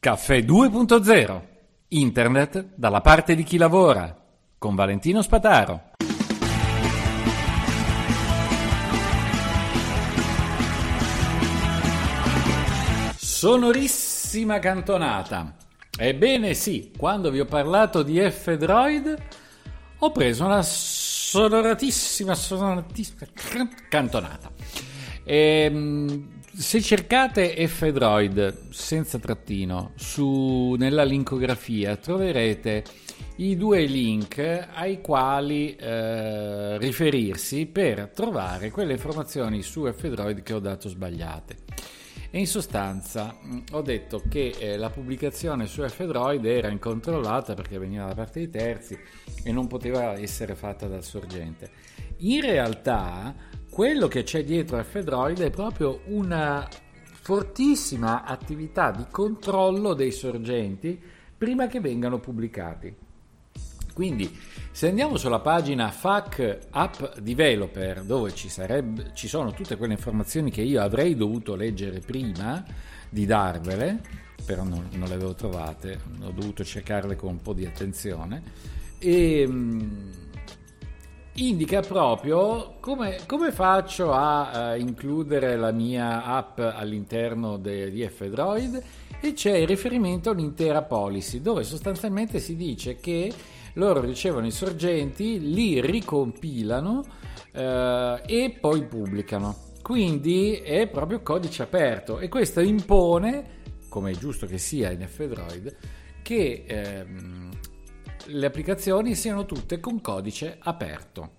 Caffè 2.0. Internet dalla parte di chi lavora. Con Valentino Spataro. Sonorissima cantonata. Ebbene sì, quando vi ho parlato di F-Droid ho preso una sonoratissima cantonata. Se cercate F-Droid senza trattino nella linkografia troverete i due link ai quali riferirsi per trovare quelle informazioni su F-Droid che ho dato sbagliate. E in sostanza ho detto che la pubblicazione su F-Droid era incontrollata perché veniva da parte di terzi e non poteva essere fatta dal sorgente. In realtà quello che c'è dietro F-Droid è proprio una fortissima attività di controllo dei sorgenti prima che vengano pubblicati. Quindi se andiamo sulla pagina FAQ App Developer, dove ci sono tutte quelle informazioni che io avrei dovuto leggere prima di darvele, però non le avevo trovate, ho dovuto cercarle con un po' di attenzione, e indica proprio come faccio a includere la mia app all'interno di F-Droid, e c'è il riferimento a un'intera policy dove sostanzialmente si dice che loro ricevono i sorgenti, li ricompilano e poi pubblicano. Quindi è proprio codice aperto, e questo impone, come è giusto che sia in F-Droid, che le applicazioni siano tutte con codice aperto.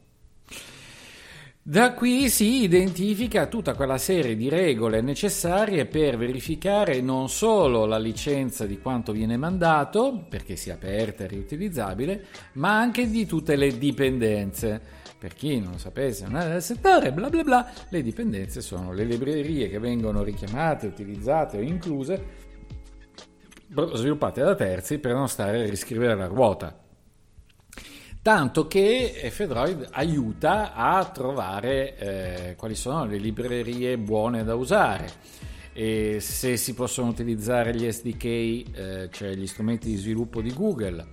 Da qui si identifica tutta quella serie di regole necessarie per verificare non solo la licenza di quanto viene mandato, perché sia aperta e riutilizzabile, ma anche di tutte le dipendenze. Per chi non sapesse, non è del settore, bla bla bla, le dipendenze sono le librerie che vengono richiamate, utilizzate o incluse, sviluppate da terzi per non stare a riscrivere la ruota. Tanto che F-Droid aiuta a trovare quali sono le librerie buone da usare, e se si possono utilizzare gli SDK, cioè gli strumenti di sviluppo di Google,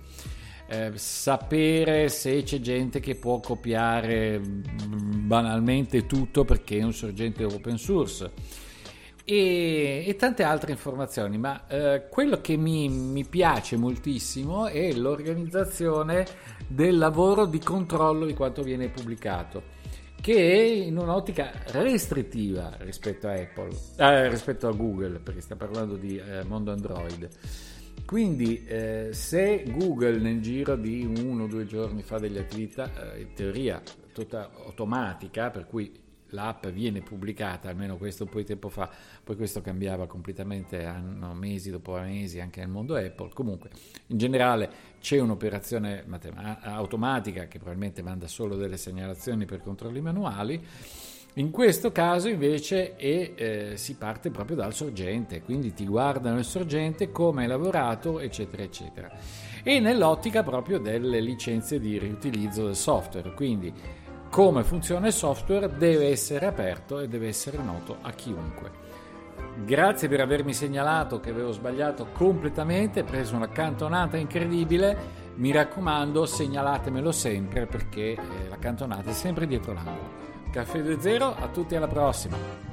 sapere se c'è gente che può copiare banalmente tutto perché è un sorgente open source, e tante altre informazioni. Ma quello che mi piace moltissimo è l'organizzazione del lavoro di controllo di quanto viene pubblicato, che è in un'ottica restrittiva rispetto a rispetto a Google, perché sta parlando di mondo Android. Quindi se Google nel giro di 1 o 2 giorni fa delle attività in teoria automatica, per cui l'app viene pubblicata, almeno questo un po' di tempo fa, poi questo cambiava completamente mesi dopo mesi anche nel mondo Apple. Comunque in generale c'è un'operazione automatica che probabilmente manda solo delle segnalazioni per controlli manuali. In questo caso invece si parte proprio dal sorgente, quindi ti guardano il sorgente, come hai lavorato, eccetera eccetera, e nell'ottica proprio delle licenze di riutilizzo del software. Quindi come funziona il software deve essere aperto e deve essere noto a chiunque. Grazie per avermi segnalato che avevo sbagliato completamente, preso una cantonata incredibile. Mi raccomando, segnalatemelo sempre, perché la cantonata è sempre dietro l'angolo. Caffè 2.0, a tutti, alla prossima.